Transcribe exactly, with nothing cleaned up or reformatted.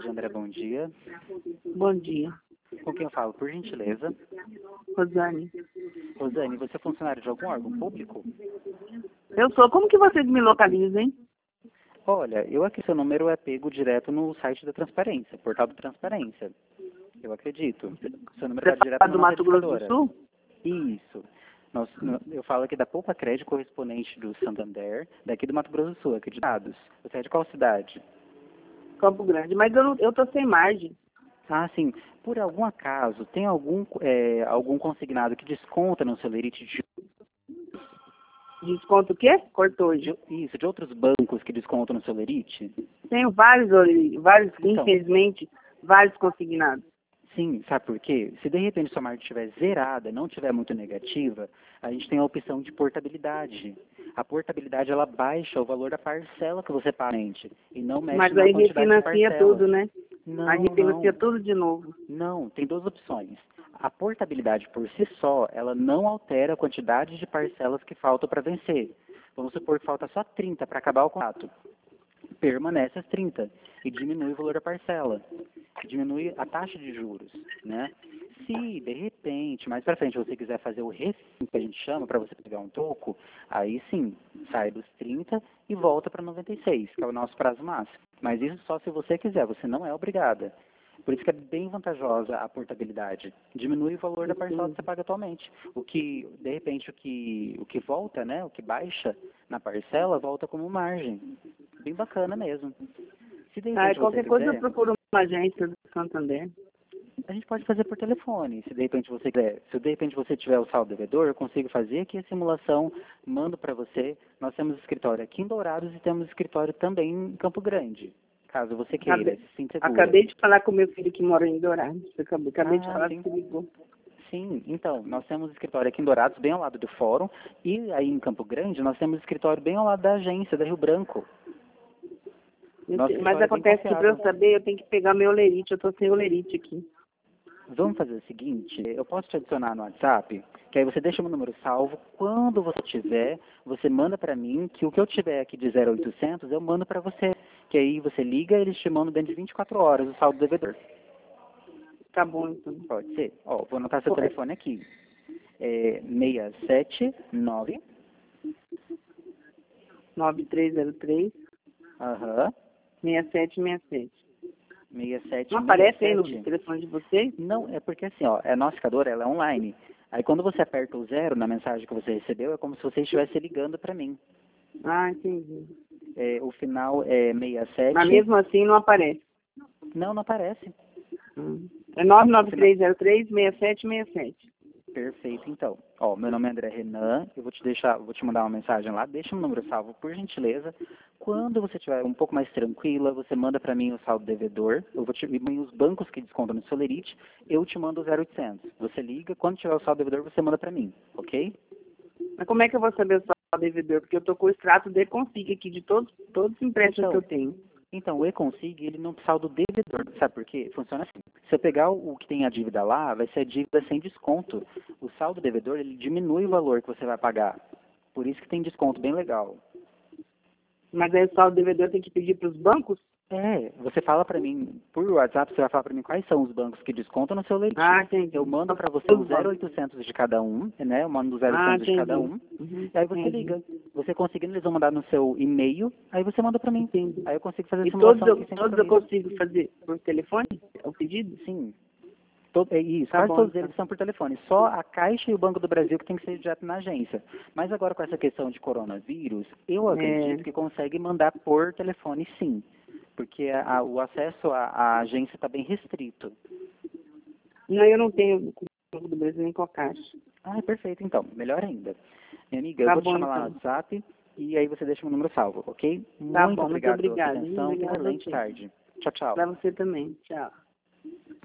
tarde, André, bom dia. Bom dia. Com quem eu falo, por gentileza? Rosane. Rosane, você é funcionário de algum órgão público? Eu sou. Como que vocês me localizam, hein? Olha, eu aqui, seu número é pego direto no site da Transparência, portal da Transparência. Eu acredito. Seu número Você está direto fala na do nossa Mato Grosso do educadora. Sul? Isso. Nós, eu falo aqui da Poupa Crédito, correspondente do Santander, daqui do Mato Grosso do Sul, acreditados. Você é de qual cidade? Campo Grande. Mas eu, não, eu tô sem margem. Ah, sim. Por algum acaso, tem algum, é, algum consignado que desconta no seu lerite de, Desconto o quê? Cortou hoje. de, isso, de outros bancos que descontam no seu lerite? Tenho vários, ori- vários, Então, infelizmente, vários consignados. sim, sabe por quê? Se de repente sua marca estiver zerada, não estiver muito negativa, a gente tem a opção de portabilidade. A portabilidade, ela baixa o valor da parcela que você paga e não mexe Mas na aí quantidade de refinancia parcela. tudo, né? Não, Aí refinancia não. tudo de novo. Não, tem duas opções. A portabilidade por si só, ela não altera a quantidade de parcelas que faltam para vencer. Vamos supor que falta só trinta para acabar o contrato. Permanece as trinta e diminui o valor da parcela. Diminui a taxa de juros, né? Se, de repente, mais para frente, você quiser fazer o refim, que a gente chama, para você pegar um troco, aí sim, sai dos trinta e volta para noventa e seis, que é o nosso prazo máximo. Mas isso só se você quiser, você não é obrigada. Por isso que é bem vantajosa a portabilidade. Diminui o valor da parcela que você paga atualmente. O que, de repente, o que, o que volta, né, o que baixa na parcela, volta como margem. Bem bacana mesmo. Se de Ah, repente você qualquer coisa eu quiser, procuro uma agência do Santander. a gente pode fazer por telefone. Se de repente você quiser, se de repente você tiver o saldo devedor, eu consigo fazer aqui a simulação, mando para você. Nós temos escritório aqui em Dourados e temos escritório também em Campo Grande, caso você queira, Acabei, se sinta segura. acabei de falar com meu filho que mora em Dourados. Acabei, acabei de Ah, falar sim. que ligou. Sim, então, nós temos escritório aqui em Dourados, bem ao lado do fórum, e aí em Campo Grande nós temos escritório bem ao lado da agência, da Rio Branco. Eu Nosso sei, mas escritório é bem acontece que para eu confiável. saber, eu tenho que pegar meu olerite. Eu tô sem olerite aqui. Vamos fazer o seguinte, eu posso te adicionar no WhatsApp, que aí você deixa meu número salvo. Quando você tiver, você manda para mim, que o que eu tiver aqui de zero oitocentos, eu mando para você. Que aí você liga, eles te mandam dentro de vinte e quatro horas o saldo devedor. Tá bom, então. Pode ser? Ó, vou anotar seu Pô, telefone aqui. É seis sete nove. nove três zero três, Aham. seis sete seis sete. seis sete Não seis aparece aí no sete. telefone de vocês? Não, é porque assim, ó, a nossa ficadora, ela é online. Aí quando você aperta o zero na mensagem que você recebeu, é como se você estivesse ligando para mim. Ah, entendi. É, o final é seis sete. Mas mesmo assim não aparece. Não, não aparece. Hum. É nove nove três zero três, seis sete seis sete. Perfeito, então. Ó, meu nome é André Renan, eu vou te deixar, vou te mandar uma mensagem lá, deixa o número salvo, por gentileza. Quando você estiver um pouco mais tranquila, você manda para mim o saldo devedor, eu vou te e os bancos que descontam no seu lerite, eu te mando o zero oitocentos. Você liga, quando tiver o saldo devedor, você manda para mim, ok? Mas como é que eu vou saber o saldo devedor? Porque eu tô com o extrato de Consig aqui de todos, todos os empréstimos Então, que eu tenho. Então, o E-Consig, ele não saldo devedor, sabe por quê? Funciona assim. Se eu pegar o que tem a dívida lá, vai ser a dívida sem desconto. O saldo devedor, ele diminui o valor que você vai pagar. Por isso que tem desconto bem legal. Mas aí o saldo devedor tem que pedir para os bancos? É, você fala pra mim, por WhatsApp, você vai falar pra mim quais são os bancos que descontam no seu leite. Ah, entendi. Eu mando Só pra você os o zero bancos. oitocentos de cada um, né? Eu mando o zero Ah, oitocentos de cada entendi. um. Uhum, E aí você entendi. liga. Você conseguindo, eles vão mandar no seu e-mail, aí você manda pra mim. Entendi. Aí eu consigo fazer a E todos simulação eu, aqui sem todos eu compromisso. consigo fazer por telefone? O pedido? Sim. Todo, é isso, Tá quase bom, todos então. eles são por telefone. Só a Caixa e o Banco do Brasil que tem que ser direto na agência. Mas agora com essa questão de coronavírus, eu acredito É. que consegue mandar por telefone sim. Porque a, o acesso à, à agência está bem restrito. Não, eu não tenho com o Banco do Brasil nem com a Caixa. Ah, perfeito então. Melhor ainda. Minha amiga, eu Tá vou te bom, chamar lá no então. WhatsApp e aí você deixa o meu número salvo, ok? Tá Muito bom, muito obrigado pela sua obrigada. hein? atenção. Tenha uma Obrigada a excelente você. tarde. Tchau, tchau. Pra você também. Tchau.